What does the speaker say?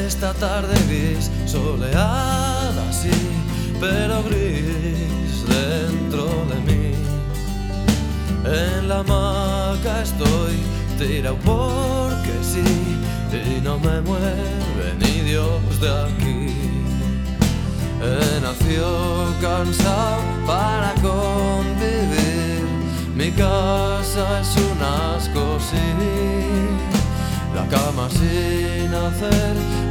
esta tarde gris, soleada sí, pero gris dentro de mí. En la hamaca estoy tirado porque sí, y no me mueve ni Dios de aquí. He nacido cansado para convivir, mi casa es un asco sin ir, la cama sin hacer